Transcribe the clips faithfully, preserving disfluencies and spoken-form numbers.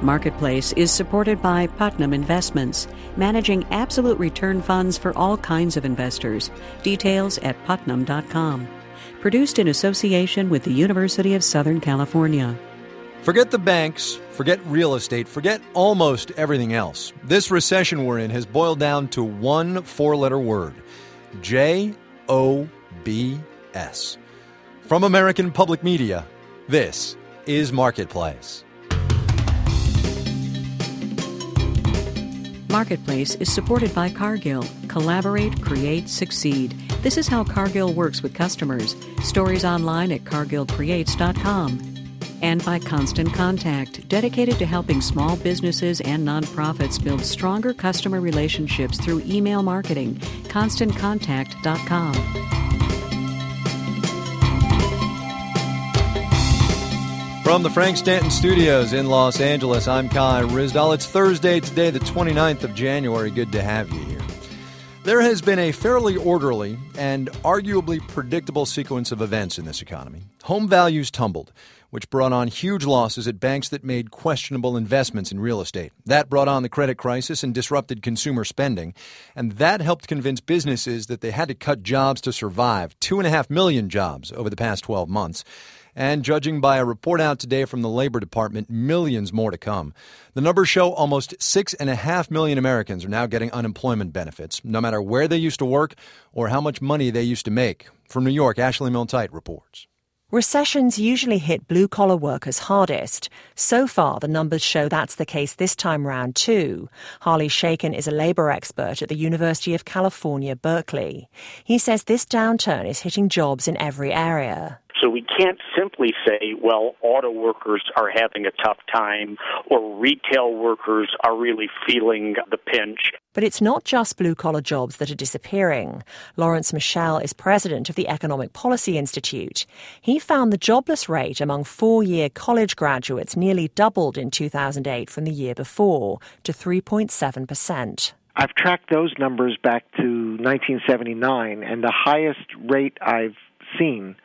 Marketplace is supported by Putnam Investments, managing absolute return funds for all kinds of investors. Details at putnam dot com. Produced in association with the University of Southern California. Forget the banks, forget real estate, forget almost everything else. This recession we're in has boiled down to one four-letter word: J O B S. From American Public Media, this is Marketplace. Marketplace is supported by Cargill. Collaborate, create, succeed. This is how Cargill works with customers. Stories online at cargill creates dot com. And by Constant Contact, dedicated to helping small businesses and nonprofits build stronger customer relationships through email marketing. constant contact dot com. From the Frank Stanton Studios in Los Angeles, I'm Kai Ryssdal. It's Thursday today, the twenty-ninth of January. Good to have you here. There has been a fairly orderly and arguably predictable sequence of events in this economy. Home values tumbled, which brought on huge losses at banks that made questionable investments in real estate. That brought on the credit crisis and disrupted consumer spending. And that helped convince businesses that they had to cut jobs to survive. Two and a half million jobs over the past twelve months. And judging by a report out today from the Labor Department, millions more to come. The numbers show almost six and a half million Americans are now getting unemployment benefits, no matter where they used to work or how much money they used to make. From New York, Ashley Milne-Tite reports. Recessions usually hit blue-collar workers hardest. So far, the numbers show that's the case this time round, too. Harley Shaken is a labor expert at the University of California, Berkeley. He says this downturn is hitting jobs in every area. So we can't simply say, well, auto workers are having a tough time or retail workers are really feeling the pinch. But it's not just blue-collar jobs that are disappearing. Lawrence Michel is president of the Economic Policy Institute. He found the jobless rate among four-year college graduates nearly doubled in two thousand eight from the year before to three point seven percent. I've tracked those numbers back to nineteen seventy-nine, and the highest rate I've seen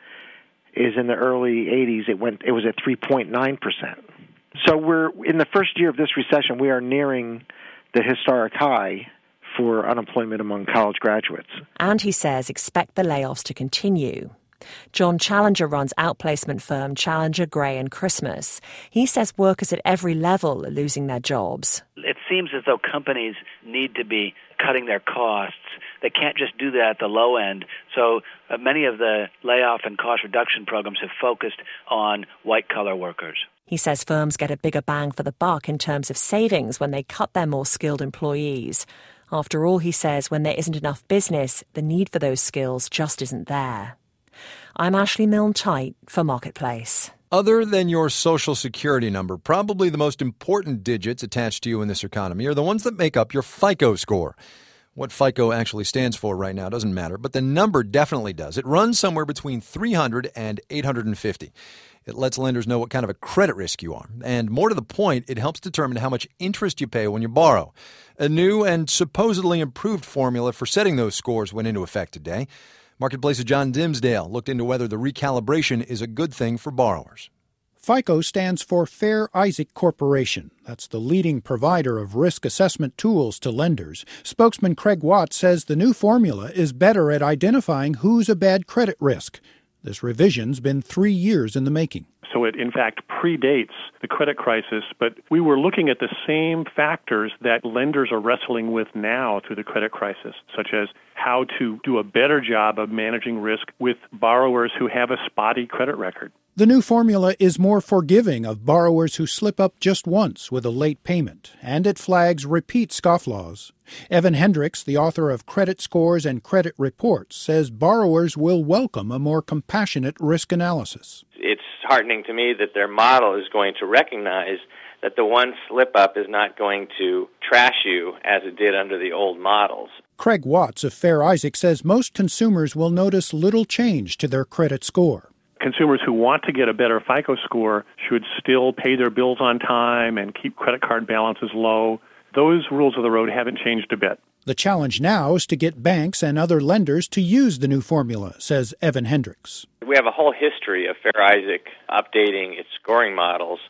is in the early eighties. It went. It was at three point nine percent. So we're in the first year of this recession. We are nearing the historic high for unemployment among college graduates. And he says expect the layoffs to continue. John Challenger runs outplacement firm Challenger, Gray and Christmas. He says workers at every level are losing their jobs. It seems as though companies need to be cutting their costs. They can't just do that at the low end. So uh, many of the layoff and cost reduction programs have focused on white-collar workers. He says firms get a bigger bang for the buck in terms of savings when they cut their more skilled employees. After all, he says, when there isn't enough business, the need for those skills just isn't there. I'm Ashley Milne-Tite for Marketplace. Other than your Social Security number, probably the most important digits attached to you in this economy are the ones that make up your FICO score. What FICO actually stands for right now doesn't matter, but the number definitely does. It runs somewhere between three hundred and eight hundred fifty. It lets lenders know what kind of a credit risk you are. And more to the point, it helps determine how much interest you pay when you borrow. A new and supposedly improved formula for setting those scores went into effect today. Marketplace's John Dimsdale looked into whether the recalibration is a good thing for borrowers. FICO stands for Fair Isaac Corporation. That's the leading provider of risk assessment tools to lenders. Spokesman Craig Watts says the new formula is better at identifying who's a bad credit risk. This revision's been three years in the making. So it, in fact, predates the credit crisis, but we were looking at the same factors that lenders are wrestling with now through the credit crisis, such as how to do a better job of managing risk with borrowers who have a spotty credit record. The new formula is more forgiving of borrowers who slip up just once with a late payment, and it flags repeat scofflaws. Evan Hendricks, the author of Credit Scores and Credit Reports, says borrowers will welcome a more compassionate risk analysis. It's heartening to me that their model is going to recognize that the one slip-up is not going to trash you as it did under the old models. Craig Watts of Fair Isaac says most consumers will notice little change to their credit score. Consumers who want to get a better FICO score should still pay their bills on time and keep credit card balances low. Those rules of the road haven't changed a bit. The challenge now is to get banks and other lenders to use the new formula, says Evan Hendricks. We have a whole history of Fair Isaac updating its scoring models,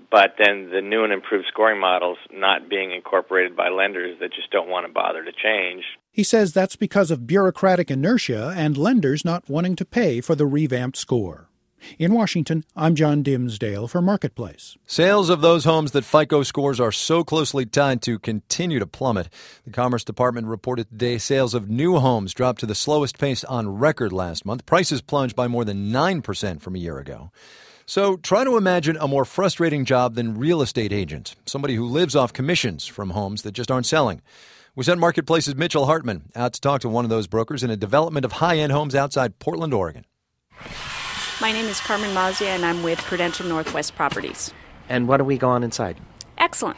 but then the new and improved scoring models not being incorporated by lenders that just don't want to bother to change. He says that's because of bureaucratic inertia and lenders not wanting to pay for the revamped score. In Washington, I'm John Dimsdale for Marketplace. Sales of those homes that FICO scores are so closely tied to continue to plummet. The Commerce Department reported today sales of new homes dropped to the slowest pace on record last month. Prices plunged by more than nine percent from a year ago. So try to imagine a more frustrating job than real estate agent, somebody who lives off commissions from homes that just aren't selling. We sent Marketplace's Mitchell Hartman out to talk to one of those brokers in a development of high-end homes outside Portland, Oregon. My name is Carmen Mazia, and I'm with Prudential Northwest Properties. And what do we go on inside? Excellent.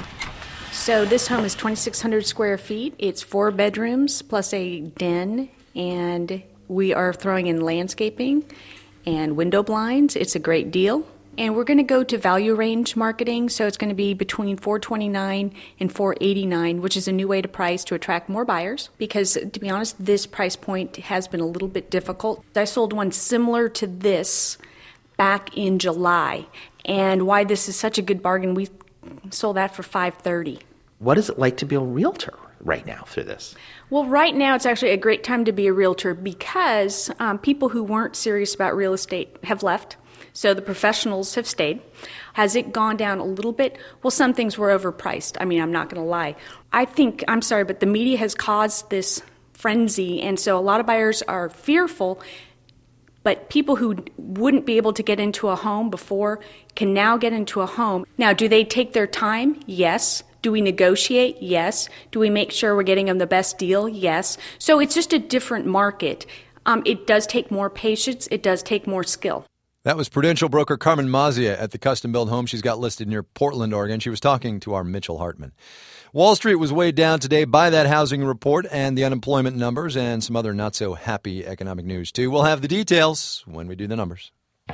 So this home is twenty-six hundred square feet. It's four bedrooms plus a den, and we are throwing in landscaping and window blinds. It's a great deal. And we're going to go to value range marketing, so it's going to be between four twenty-nine and four eighty-nine, which is a new way to price to attract more buyers. Because, to be honest, this price point has been a little bit difficult. I sold one similar to this back in July. And why this is such a good bargain, we sold that for five thirty. What is it like to be a realtor right now through this? Well, right now it's actually a great time to be a realtor because um, people who weren't serious about real estate have left. So the professionals have stayed. Has it gone down a little bit? Well, some things were overpriced. I mean, I'm not going to lie. I think, I'm sorry, but the media has caused this frenzy, and so a lot of buyers are fearful, but people who wouldn't be able to get into a home before can now get into a home. Now, do they take their time? Yes. Do we negotiate? Yes. Do we make sure we're getting them the best deal? Yes. So it's just a different market. Um, it does take more patience. It does take more skill. That was Prudential broker Carmen Mazia at the custom-built home she's got listed near Portland, Oregon. She was talking to our Mitchell Hartman. Wall Street was weighed down today by that housing report and the unemployment numbers and some other not-so-happy economic news, too. We'll have the details when we do the numbers.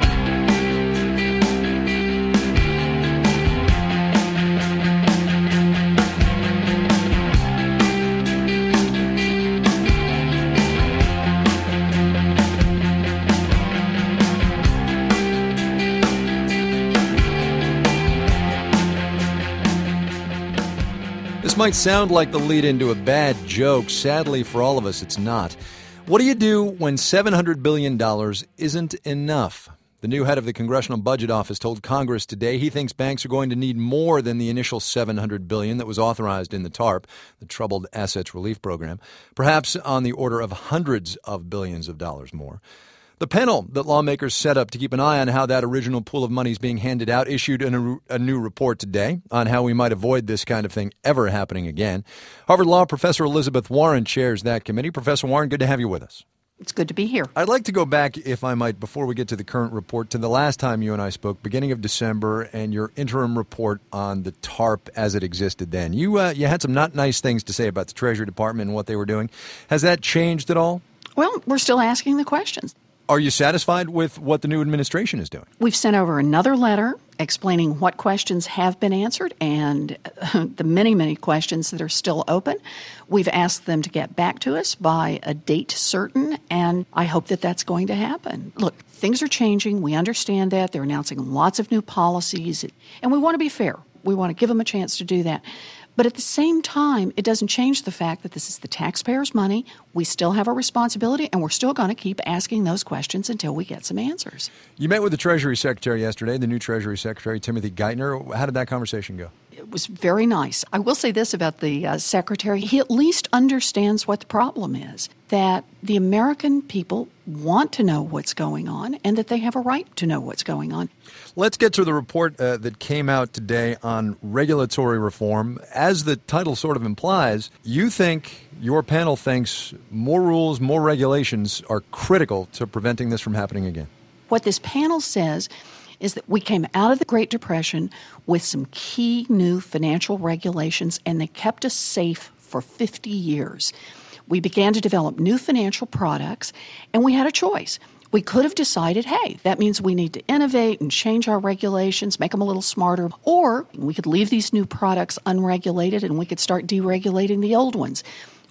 This might sound like the lead into a bad joke. Sadly, for all of us, it's not. What do you do when seven hundred billion dollars isn't enough? The new head of the Congressional Budget Office told Congress today he thinks banks are going to need more than the initial seven hundred billion dollars that was authorized in the TARP, the Troubled Assets Relief Program, perhaps on the order of hundreds of billions of dollars more. The panel that lawmakers set up to keep an eye on how that original pool of money is being handed out issued an, a new report today on how we might avoid this kind of thing ever happening again. Harvard Law professor Elizabeth Warren chairs that committee. Professor Warren, good to have you with us. It's good to be here. I'd like to go back, if I might, before we get to the current report, to the last time you and I spoke, beginning of December, and your interim report on the TARP as it existed then. You, uh, you had some not nice things to say about the Treasury Department and what they were doing. Has that changed at all? Well, we're still asking the questions. Are you satisfied with what the new administration is doing? We've sent over another letter explaining what questions have been answered and the many, many questions that are still open. We've asked them to get back to us by a date certain, and I hope that that's going to happen. Look, things are changing. We understand that. They're announcing lots of new policies, and we want to be fair. We want to give them a chance to do that. But at the same time, it doesn't change the fact that this is the taxpayers' money. We still have a responsibility, and we're still going to keep asking those questions until we get some answers. You met with the Treasury Secretary yesterday, the new Treasury Secretary, Timothy Geithner. How did that conversation go? It was very nice. I will say this about the uh, Secretary. He at least understands what the problem is, that the American people want to know what's going on and that they have a right to know what's going on. Let's get to the report uh, that came out today on regulatory reform. As the title sort of implies, you think, your panel thinks, more rules, more regulations are critical to preventing this from happening again. What this panel says is that we came out of the Great Depression with some key new financial regulations, and they kept us safe for fifty years. We began to develop new financial products, and we had a choice. We could have decided, hey, that means we need to innovate and change our regulations, make them a little smarter, or we could leave these new products unregulated and we could start deregulating the old ones.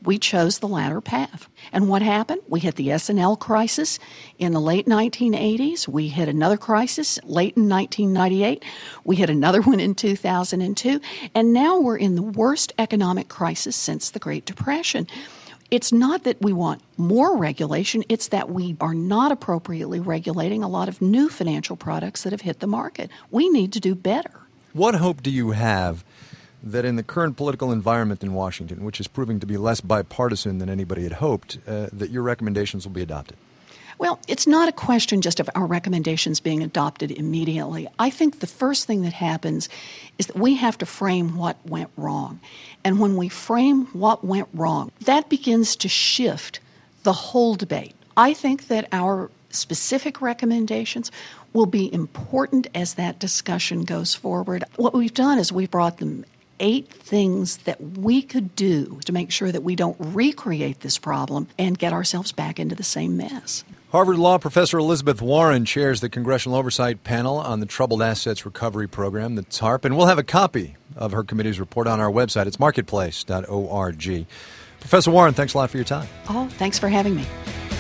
We chose the latter path. And what happened? We hit the S and L crisis in the late nineteen eighties. We hit another crisis late in nineteen ninety-eight. We hit another one in two thousand two. And now we're in the worst economic crisis since the Great Depression. It's not that we want more regulation, it's that we are not appropriately regulating a lot of new financial products that have hit the market. We need to do better. What hope do you have that in the current political environment in Washington, which is proving to be less bipartisan than anybody had hoped, uh, that your recommendations will be adopted? Well, it's not a question just of our recommendations being adopted immediately. I think the first thing that happens is that we have to frame what went wrong. And when we frame what went wrong, that begins to shift the whole debate. I think that our specific recommendations will be important as that discussion goes forward. What we've done is we've brought them eight things that we could do to make sure that we don't recreate this problem and get ourselves back into the same mess. Harvard Law professor Elizabeth Warren chairs the Congressional Oversight Panel on the Troubled Assets Recovery Program, the TARP, and we'll have a copy of her committee's report on our website. It's marketplace dot org. Professor Warren, thanks a lot for your time. Oh, thanks for having me.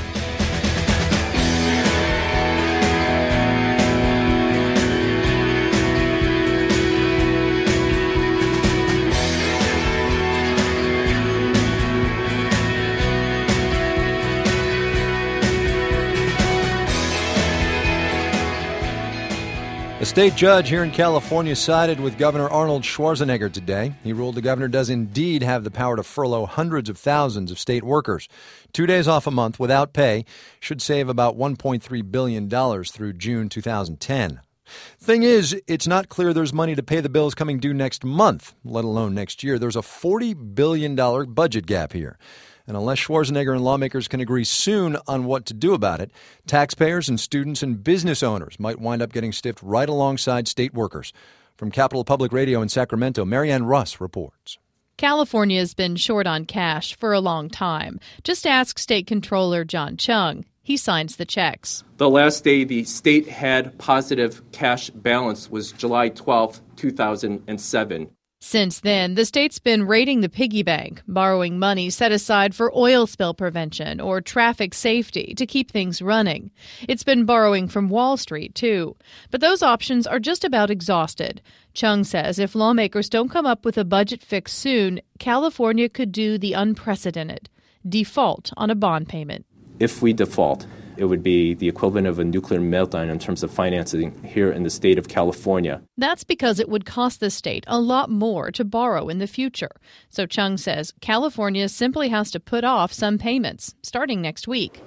A state judge here in California sided with Governor Arnold Schwarzenegger today. He ruled the governor does indeed have the power to furlough hundreds of thousands of state workers. Two days off a month without pay should save about one point three billion dollars through June two thousand ten. Thing is, it's not clear there's money to pay the bills coming due next month, let alone next year. There's a forty billion dollars budget gap here. And unless Schwarzenegger and lawmakers can agree soon on what to do about it, taxpayers and students and business owners might wind up getting stiffed right alongside state workers. From Capital Public Radio in Sacramento, Marianne Russ reports. California has been short on cash for a long time. Just ask State Controller John Chung. He signs the checks. The last day the state had positive cash balance was July twelfth, two thousand seven. Since then, the state's been raiding the piggy bank, borrowing money set aside for oil spill prevention or traffic safety to keep things running. It's been borrowing from Wall Street, too. But those options are just about exhausted. Chung says if lawmakers don't come up with a budget fix soon, California could do the unprecedented, default on a bond payment. If we default, it would be the equivalent of a nuclear meltdown in terms of financing here in the state of California. That's because it would cost the state a lot more to borrow in the future. So Chung says California simply has to put off some payments, starting next week.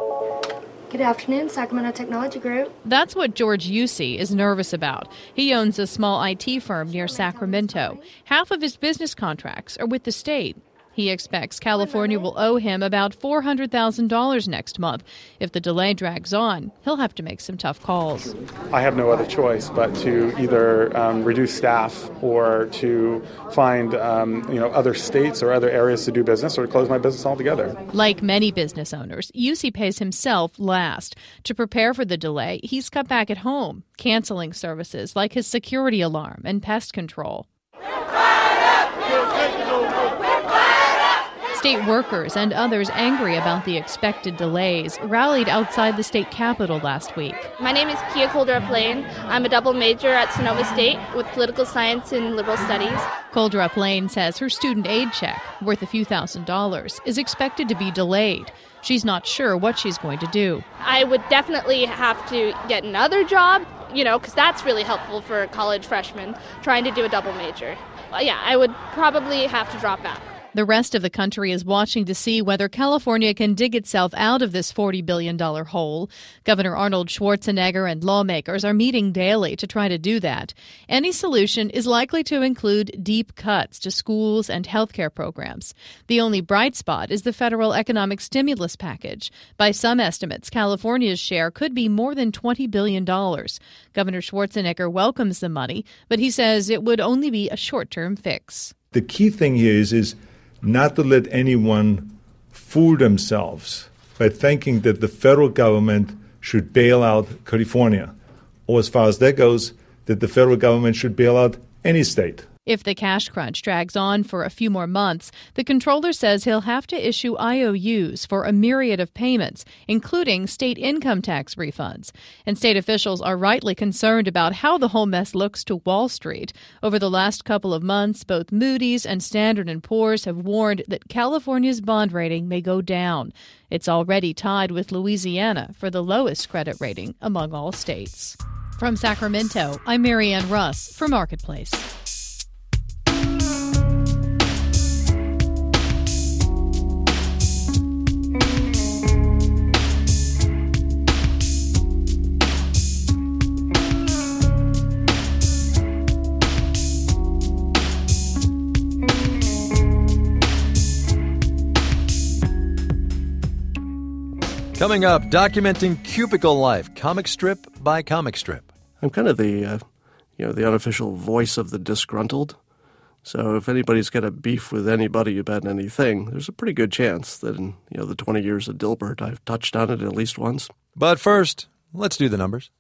Good afternoon, Sacramento Technology Group. That's what George Yusi is nervous about. He owns a small I T firm near Sacramento. Half of his business contracts are with the state. He expects California will owe him about four hundred thousand dollars next month. If the delay drags on, he'll have to make some tough calls. I have no other choice but to either um, reduce staff or to find um, you know, other states or other areas to do business or to close my business altogether. Like many business owners, Yusi pays himself last. To prepare for the delay, he's cut back at home, canceling services like his security alarm and pest control. State workers and others angry about the expected delays rallied outside the state capitol last week. My name is Kia Kolderup Lane. I'm a double major at Sonoma State with political science and liberal studies. Kolderup Lane says her student aid check, worth a few thousand dollars, is expected to be delayed. She's not sure what she's going to do. I would definitely have to get another job, you know, because that's really helpful for college freshmen trying to do a double major. Well, yeah, I would probably have to drop out. The rest of the country is watching to see whether California can dig itself out of this forty billion dollars hole. Governor Arnold Schwarzenegger and lawmakers are meeting daily to try to do that. Any solution is likely to include deep cuts to schools and health care programs. The only bright spot is the federal economic stimulus package. By some estimates, California's share could be more than twenty billion dollars. Governor Schwarzenegger welcomes the money, but he says it would only be a short-term fix. The key thing here is, is not to let anyone fool themselves by thinking that the federal government should bail out California, or as far as that goes, that the federal government should bail out any state. If the cash crunch drags on for a few more months, the comptroller says he'll have to issue I O Us for a myriad of payments, including state income tax refunds. And state officials are rightly concerned about how the whole mess looks to Wall Street. Over the last couple of months, both Moody's and Standard and Poor's have warned that California's bond rating may go down. It's already tied with Louisiana for the lowest credit rating among all states. From Sacramento, I'm Marianne Russ for Marketplace. Coming up, documenting cubicle life, comic strip by comic strip. I'm kind of the, uh, you know, the unofficial voice of the disgruntled. So if anybody's got a beef with anybody about anything, there's a pretty good chance that in, you know, the twenty years of Dilbert, I've touched on it at least once. But first, let's do the numbers.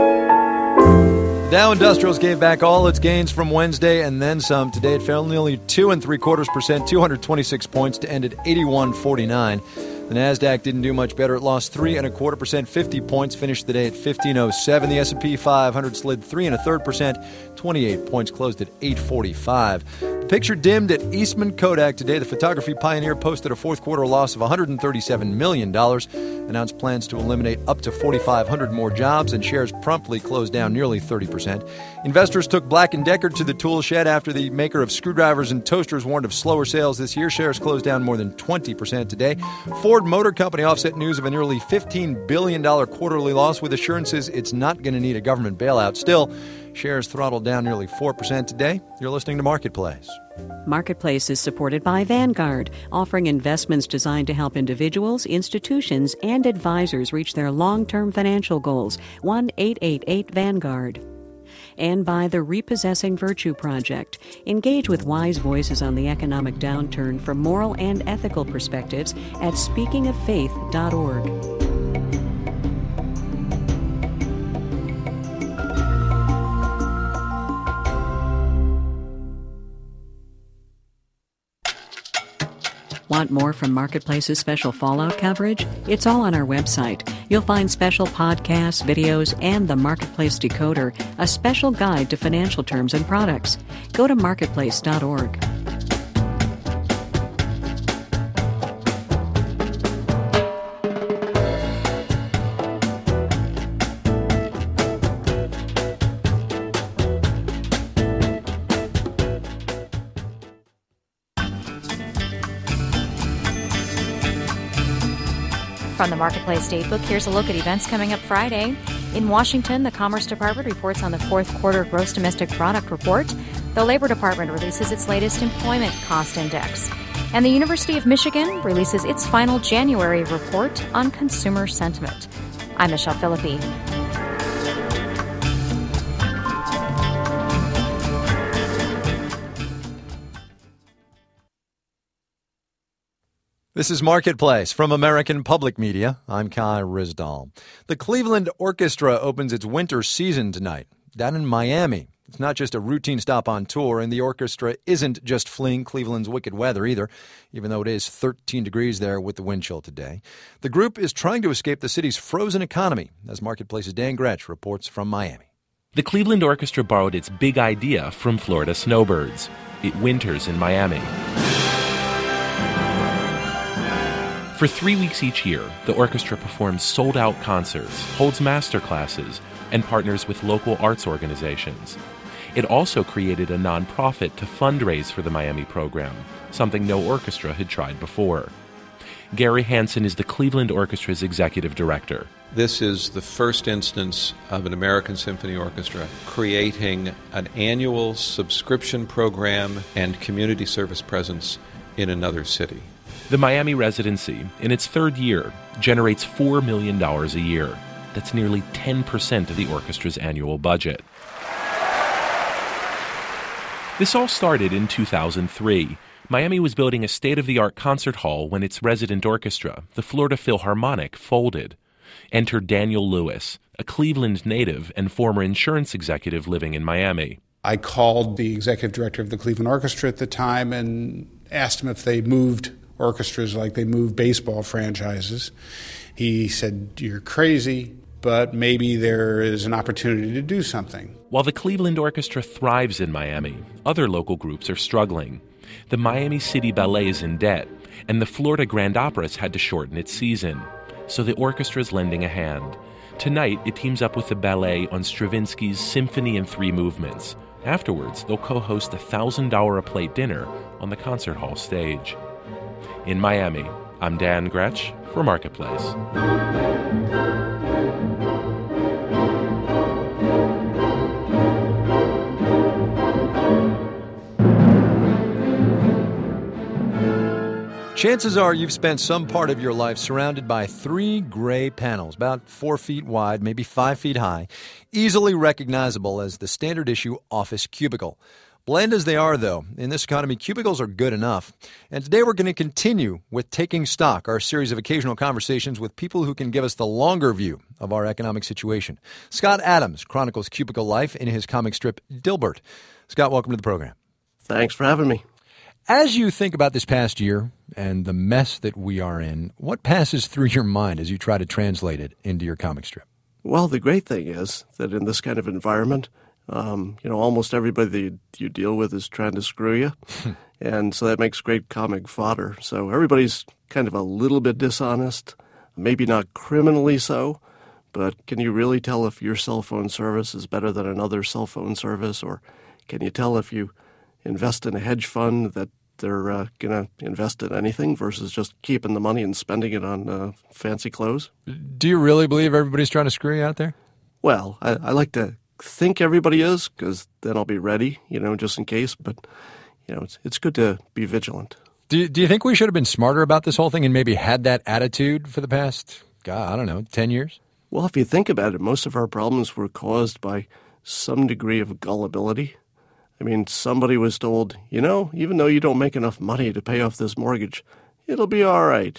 Dow Industrials gave back all its gains from Wednesday and then some. Today it fell nearly two and three quarters percent, two hundred twenty-six points to end at eighty-one forty-nine. The Nasdaq didn't do much better. It lost three and a quarter percent, fifty points, finished the day at fifteen oh seven. The S and P five hundred slid three and a third percent, twenty-eight points, closed at eight forty-five. The picture dimmed at Eastman Kodak today. The photography pioneer posted a fourth quarter loss of one hundred thirty-seven million dollars, announced plans to eliminate up to forty-five hundred more jobs, and shares promptly closed down nearly thirty percent. Investors took Black and Decker to the tool shed after the maker of screwdrivers and toasters warned of slower sales this year. Shares closed down more than twenty percent today. Ford Motor Company offset news of a nearly fifteen billion dollars quarterly loss with assurances it's not going to need a government bailout. Still, shares throttled down nearly four percent today. You're listening to Marketplace. Marketplace is supported by Vanguard, offering investments designed to help individuals, institutions, and advisors reach their long-term financial goals. one eight eight eight Vanguard. And by the Repossessing Virtue Project. Engage with wise voices on the economic downturn from moral and ethical perspectives at speaking of faith dot org. Want more from Marketplace's special Fallout coverage? It's all on our website. You'll find special podcasts, videos, and the Marketplace Decoder, a special guide to financial terms and products. Go to marketplace dot org. From the Marketplace Datebook, here's a look at events coming up Friday. In Washington, the Commerce Department reports on the fourth quarter gross domestic product report. The Labor Department releases its latest employment cost index. And the University of Michigan releases its final January report on consumer sentiment. I'm Michelle Philippi. This is Marketplace from American Public Media. I'm Kai Ryssdal. The Cleveland Orchestra opens its winter season tonight down in Miami. It's not just a routine stop on tour, and the orchestra isn't just fleeing Cleveland's wicked weather either, even though it is thirteen degrees there with the wind chill today. The group is trying to escape the city's frozen economy, as Marketplace's Dan Gretsch reports from Miami. The Cleveland Orchestra borrowed its big idea from Florida snowbirds. It winters in Miami. For three weeks each year, the orchestra performs sold-out concerts, holds master classes, and partners with local arts organizations. It also created a nonprofit to fundraise for the Miami program, something no orchestra had tried before. Gary Hansen is the Cleveland Orchestra's executive director. This is the first instance of an American Symphony Orchestra creating an annual subscription program and community service presence in another city. The Miami residency, in its third year, generates four million dollars a year. That's nearly ten percent of the orchestra's annual budget. This all started in two thousand three. Miami was building a state-of-the-art concert hall when its resident orchestra, the Florida Philharmonic, folded. Enter Daniel Lewis, a Cleveland native and former insurance executive living in Miami. I called the executive director of the Cleveland Orchestra at the time and asked him if they moved orchestras like they move baseball franchises. He said, "You're crazy, but maybe there is an opportunity to do something." While the Cleveland Orchestra thrives in Miami, other local groups are struggling. The Miami City Ballet is in debt, and the Florida Grand Opera's had to shorten its season. So the orchestra's lending a hand. Tonight, it teams up with the ballet on Stravinsky's Symphony in Three Movements. Afterwards, they'll co-host a one thousand dollars a plate dinner on the concert hall stage. In Miami, I'm Dan Gretsch for Marketplace. Chances are you've spent some part of your life surrounded by three gray panels, about four feet wide, maybe five feet high, easily recognizable as the standard issue office cubicle. Bland as they are, though, in this economy, cubicles are good enough. And today we're going to continue with Taking Stock, our series of occasional conversations with people who can give us the longer view of our economic situation. Scott Adams chronicles cubicle life in his comic strip Dilbert. Scott, welcome to the program. Thanks for having me. As you think about this past year and the mess that we are in, what passes through your mind as you try to translate it into your comic strip? Well, the great thing is that in this kind of environment, um, you know, almost everybody you deal with is trying to screw you. And so that makes great comic fodder. So everybody's kind of a little bit dishonest, maybe not criminally so, but can you really tell if your cell phone service is better than another cell phone service? Or can you tell if you invest in a hedge fund that they're uh, going to invest in anything versus just keeping the money and spending it on uh, fancy clothes? Do you really believe everybody's trying to screw you out there? Well, I, I like to think everybody is, because then I'll be ready, you know, just in case. But, you know, it's, it's good to be vigilant. Do you, do you think we should have been smarter about this whole thing and maybe had that attitude for the past, God, I don't know, ten years? Well, if you think about it, most of our problems were caused by some degree of gullibility. I mean, somebody was told, you know, even though you don't make enough money to pay off this mortgage, it'll be all right.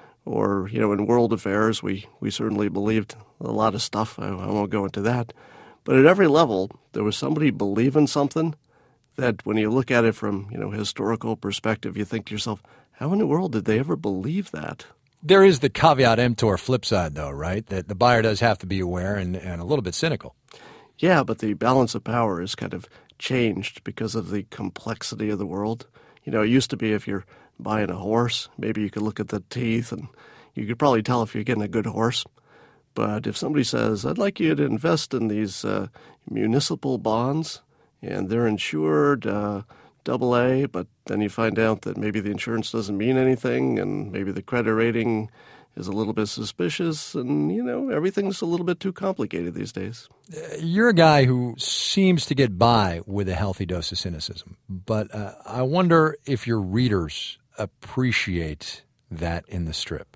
Or, you know, in world affairs, we, we certainly believed a lot of stuff. I, I won't go into that. But at every level, there was somebody believing something that when you look at it from, you know, historical perspective, you think to yourself, how in the world did they ever believe that? There is the caveat emptor flip side, though, right? That the buyer does have to be aware and, and a little bit cynical. Yeah, but the balance of power is kind of changed because of the complexity of the world. You know, it used to be if you're buying a horse, maybe you could look at the teeth and you could probably tell if you're getting a good horse. But if somebody says, I'd like you to invest in these uh, municipal bonds, and they're insured uh, double A, but then you find out that maybe the insurance doesn't mean anything, and maybe the credit rating is a little bit suspicious, and, you know, everything's a little bit too complicated these days. You're a guy who seems to get by with a healthy dose of cynicism, but uh, I wonder if your readers appreciate that in the strip.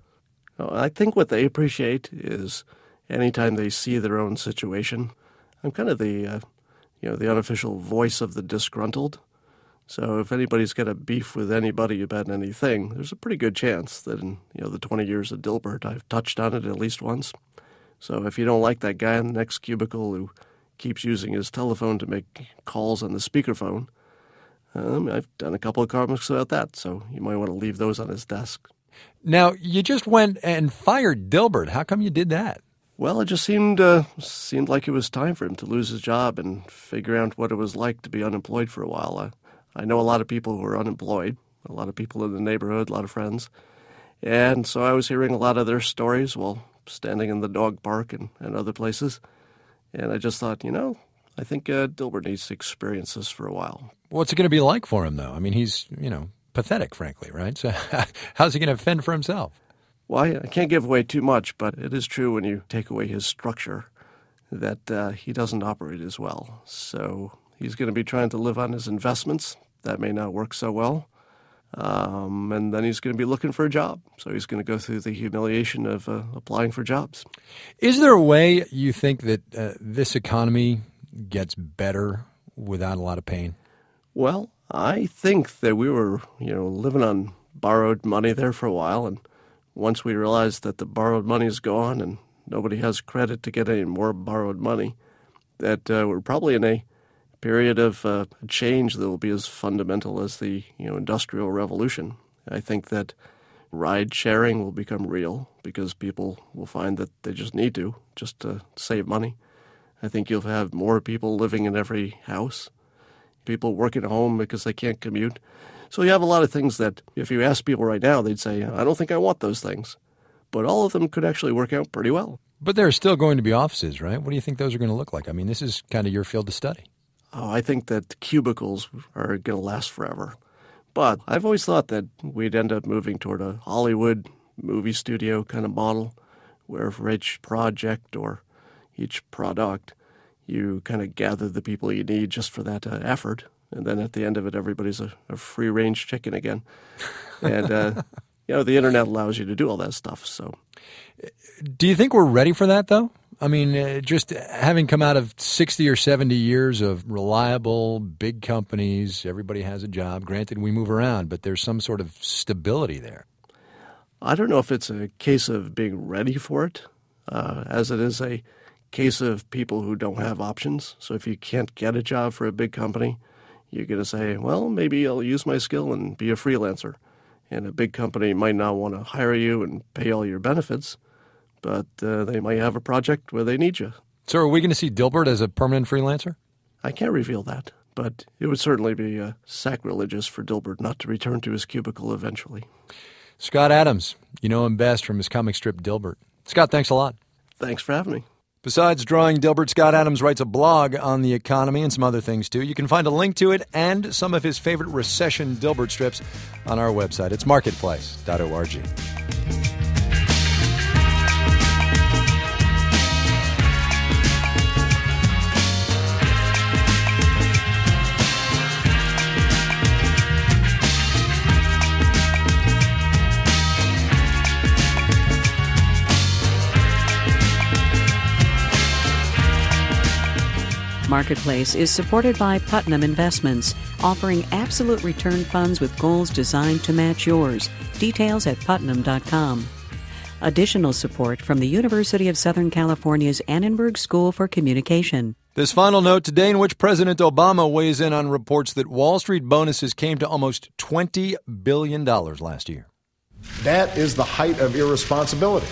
I think what they appreciate is anytime they see their own situation. I'm kind of the, uh, you know, the unofficial voice of the disgruntled. So if anybody's got a beef with anybody about anything, there's a pretty good chance that in, you know, the twenty years of Dilbert, I've touched on it at least once. So if you don't like that guy in the next cubicle who keeps using his telephone to make calls on the speakerphone, um, I've done a couple of comics about that, so you might want to leave those on his desk. Now, you just went and fired Dilbert. How come you did that? Well, it just seemed uh, seemed like it was time for him to lose his job and figure out what it was like to be unemployed for a while. I, I know a lot of people who are unemployed, a lot of people in the neighborhood, a lot of friends. And so I was hearing a lot of their stories while standing in the dog park and, and other places. And I just thought, you know, I think uh, Dilbert needs to experience this for a while. What's it going to be like for him, though? I mean, he's, you know, pathetic, frankly, right? So how's he going to fend for himself? Well, I, I can't give away too much, but it is true when you take away his structure that uh, he doesn't operate as well. So he's going to be trying to live on his investments. That may not work so well. Um, and then he's going to be looking for a job. So he's going to go through the humiliation of uh, applying for jobs. Is there a way you think that uh, this economy gets better without a lot of pain? Well, I think that we were, you know, living on borrowed money there for a while. And once we realized that the borrowed money is gone and nobody has credit to get any more borrowed money, that uh, we're probably in a period of uh, change that will be as fundamental as the you know industrial revolution. I think that ride sharing will become real because people will find that they just need to, just to save money. I think you'll have more people living in every house, people working at home because they can't commute. So you have a lot of things that if you ask people right now, they'd say, I don't think I want those things. But all of them could actually work out pretty well. But there are still going to be offices, right? What do you think those are going to look like? I mean, this is kind of your field of study. Oh, I think that cubicles are going to last forever. But I've always thought that we'd end up moving toward a Hollywood movie studio kind of model where for each project or each product, you kind of gather the people you need just for that uh, effort. And then at the end of it, everybody's a, a free-range chicken again. And, uh, you know, the internet allows you to do all that stuff. So, do you think we're ready for that, though? I mean, uh, just having come out of sixty or seventy years of reliable, big companies, everybody has a job. Granted, we move around, but there's some sort of stability there. I don't know if it's a case of being ready for it, uh, as it is a case of people who don't have options. So if you can't get a job for a big company, you're going to say, well, maybe I'll use my skill and be a freelancer. And a big company might not want to hire you and pay all your benefits, but uh, they might have a project where they need you. So are we going to see Dilbert as a permanent freelancer? I can't reveal that, but it would certainly be uh, sacrilegious for Dilbert not to return to his cubicle eventually. Scott Adams, you know him best from his comic strip Dilbert. Scott, thanks a lot. Thanks for having me. Besides drawing Dilbert, Scott Adams writes a blog on the economy and some other things, too. You can find a link to it and some of his favorite recession Dilbert strips on our website. It's marketplace dot org. Marketplace is supported by Putnam Investments, offering absolute return funds with goals designed to match yours. Details at putnam dot com. Additional support from the University of Southern California's Annenberg School for Communication. This final note today in which President Obama weighs in on reports that Wall Street bonuses came to almost twenty billion dollars last year. That is the height of irresponsibility.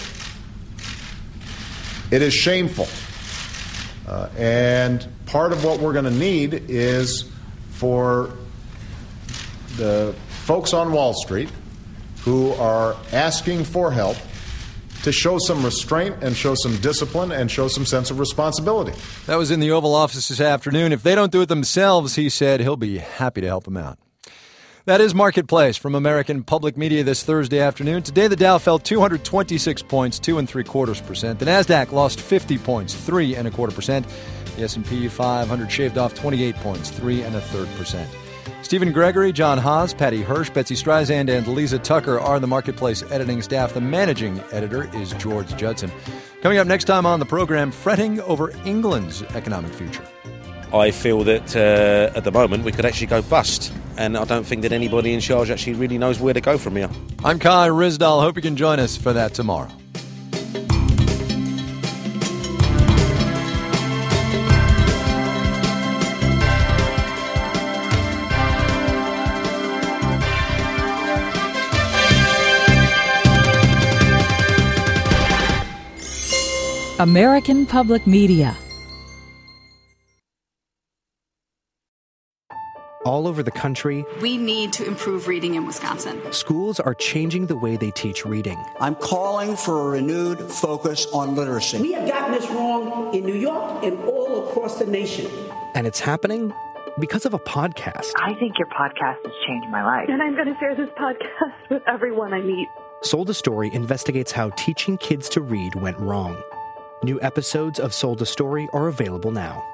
It is shameful. Uh, and part of what we're going to need is for the folks on Wall Street who are asking for help to show some restraint and show some discipline and show some sense of responsibility. That was in the Oval Office this afternoon. If they don't do it themselves, he said, he'll be happy to help them out. That is Marketplace from American Public Media this Thursday afternoon. Today, the Dow fell two hundred twenty-six points, two and three quarters percent. The Nasdaq lost fifty points, three and a quarter percent. The S and P five hundred shaved off twenty-eight points, three and a third percent. Stephen Gregory, John Haas, Patty Hirsch, Betsy Streisand, and Lisa Tucker are the Marketplace editing staff. The managing editor is George Judson. Coming up next time on the program, fretting over England's economic future. I feel that uh, at the moment we could actually go bust, and I don't think that anybody in charge actually really knows where to go from here. I'm Kai Ryssdal. Hope you can join us for that tomorrow. American Public Media. All over the country, we need to improve reading in Wisconsin. Schools are changing the way they teach reading. I'm calling for a renewed focus on literacy. We have gotten this wrong in New York and all across the nation. And it's happening because of a podcast. I think your podcast has changed my life. And I'm going to share this podcast with everyone I meet. Sold a Story investigates how teaching kids to read went wrong. New episodes of Sold a Story are available now.